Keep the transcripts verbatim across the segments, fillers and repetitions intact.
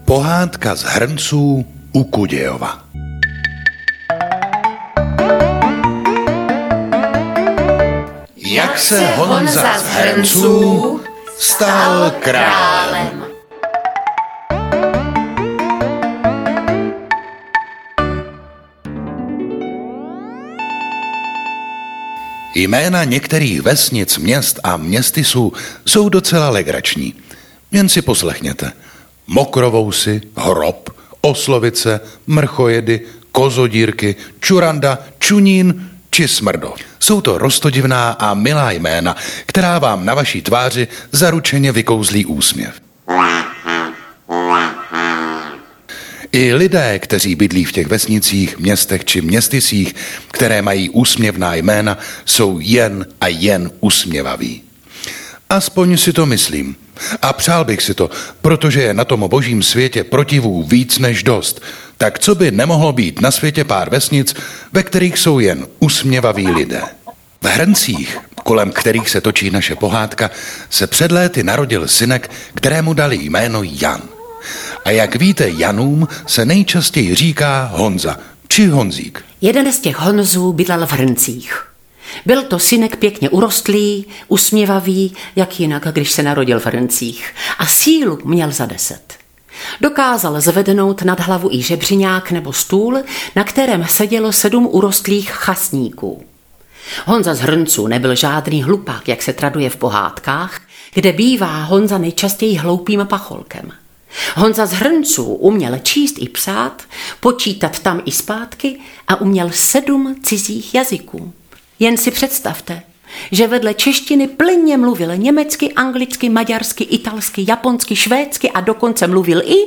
Pohádka z hrnců u Kudějova. Jak se Honza z hrnců stal králem. Jména některých vesnic, měst a městysů jsou docela legrační. Jen si poslechněte. Mokrovousy, Hrob, Oslovice, Mrchojedy, Kozodírky, Čuranda, Čunín či Smrdov. Jsou to roztodivná a milá jména, která vám na vaší tváři zaručeně vykouzlí úsměv. I lidé, kteří bydlí v těch vesnicích, městech či městysích, které mají úsměvná jména, jsou jen a jen usměvaví. Aspoň si to myslím. A přál bych si to, protože je na tom božím světě protivů víc než dost. Tak co by nemohlo být na světě pár vesnic, ve kterých jsou jen usměvaví lidé? V Hrncích, kolem kterých se točí naše pohádka, se před léty narodil synek, kterému dali jméno Jan. A jak víte, Janům se nejčastěji říká Honza či Honzík. Jeden z těch Honzů bydlel v Hrncích. Byl to synek pěkně urostlý, usměvavý, jak jinak, když se narodil v Hrncích. A sílu měl za deset. Dokázal zvednout nad hlavu i žebřiňák nebo stůl, na kterém sedělo sedm urostlých chasníků. Honza z Hrnců nebyl žádný hlupák, jak se traduje v pohádkách, kde bývá Honza nejčastěji hloupým pacholkem. Honza z Hrnců uměl číst i psát, počítat tam i zpátky a uměl sedm cizích jazyků. Jen si představte, že vedle češtiny plynně mluvil německy, anglicky, maďarsky, italsky, japonsky, švédsky a dokonce mluvil i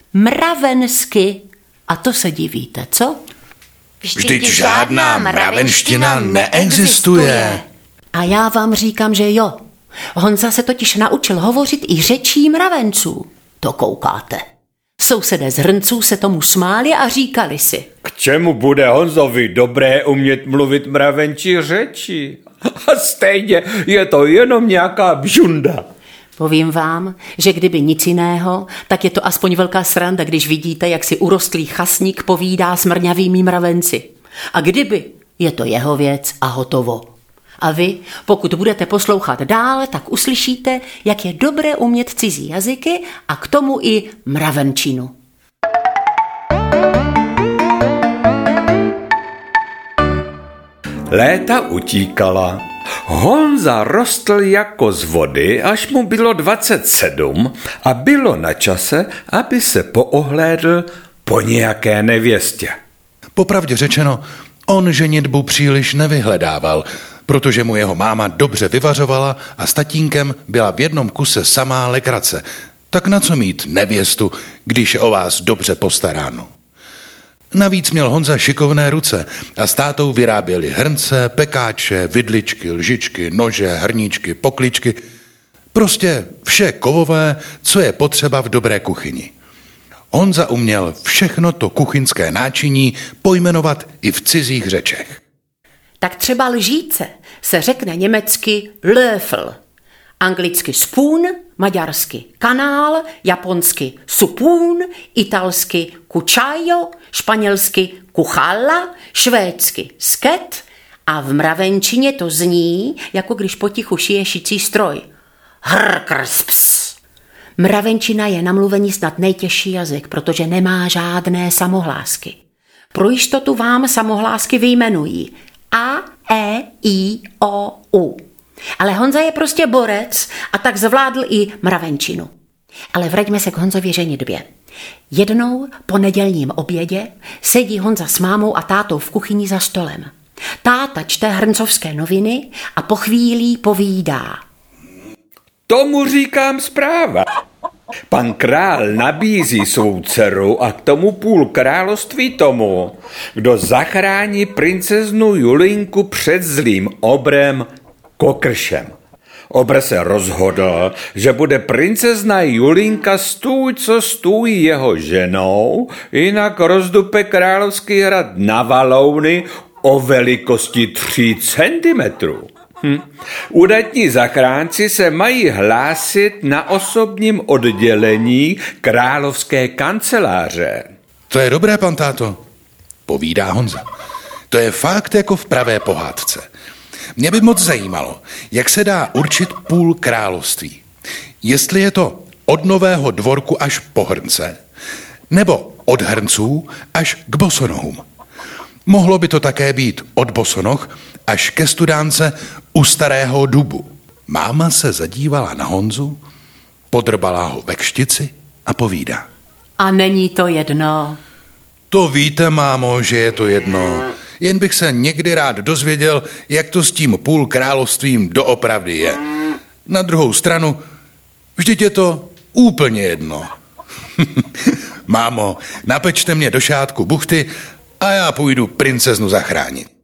mravensky. A to se divíte, co? Vždyť žádná mravenština neexistuje. A já vám říkám, že jo. Honza se totiž naučil hovořit i řečí mravenců. To koukáte. Sousedé z Hrnců se tomu smáli a říkali si: K čemu bude Honzovi dobré umět mluvit mravenčí řeči? A stejně je to jenom nějaká bžunda. Povím vám, že kdyby nic jiného, tak je to aspoň velká sranda, když vidíte, jak si urostlý chasník povídá s mrňavými mravenci. A kdyby, je to jeho věc a hotovo. A vy, pokud budete poslouchat dál, tak uslyšíte, jak je dobré umět cizí jazyky a k tomu i mravenčinu. Léta utíkala. Honza rostl jako z vody, až mu bylo dvacet sedm a bylo na čase, aby se poohlédl po nějaké nevěstě. Popravdě řečeno, on ženitbu příliš nevyhledával, protože mu jeho máma dobře vyvařovala a s tatínkem byla v jednom kuse samá legrace. Tak na co mít nevěstu, když je o vás dobře postaráno? Navíc měl Honza šikovné ruce a s tátou vyráběli hrnce, pekáče, vidličky, lžičky, nože, hrníčky, pokličky. Prostě vše kovové, co je potřeba v dobré kuchyni. Honza uměl všechno to kuchyňské náčiní pojmenovat i v cizích řečech. Tak třeba lžíce se řekne německy Löffel, anglicky spoon, maďarsky kanál, japonsky supún, italsky cucciaio, španělsky kuchalla, švédsky sket a v mravenčině to zní, jako když potichu šije šicí stroj. Hrkrsps. Mravenčina je na mluvení snad nejtěžší jazyk, protože nemá žádné samohlásky. Pro jistotu vám samohlásky vyjmenují A, E, I, O, U. Ale Honza je prostě borec a tak zvládl i mravenčinu. Ale vraťme se k Honzově ženitbě. Jednou po nedělním obědě sedí Honza s mámou a tátou v kuchyni za stolem. Táta čte hrncovské noviny a po chvíli povídá: Tomu říkám zpráva. Pan král nabízí svou dceru a k tomu půl království tomu, kdo zachrání princeznu Julinku před zlým obrem Kokršem. Obr se rozhodl, že bude princezna Julinka stůj, co stůj jeho ženou, jinak rozdupe královský hrad na valouny o velikosti tří centimetrů. Hm. Udatní zachránci se mají hlásit na osobním oddělení královské kanceláře. To je dobré, pan táto, povídá Honza. To je fakt jako v pravé pohádce. Mě by moc zajímalo, jak se dá určit půl království. Jestli je to od Nového dvorku až po hrnce, nebo od hrnců až k bosonohům. Mohlo by to také být od bosonoh až ke studánce u Starého dubu. Máma se zadívala na Honzu, podrbala ho ve kštici a povídá. A není to jedno. To víte, mámo, že je to jedno. Jen bych se někdy rád dozvěděl, jak to s tím půl královstvím doopravdy je. Na druhou stranu, vždyť je to úplně jedno. Mámo, napečte mě do šátku buchty a já půjdu princeznu zachránit.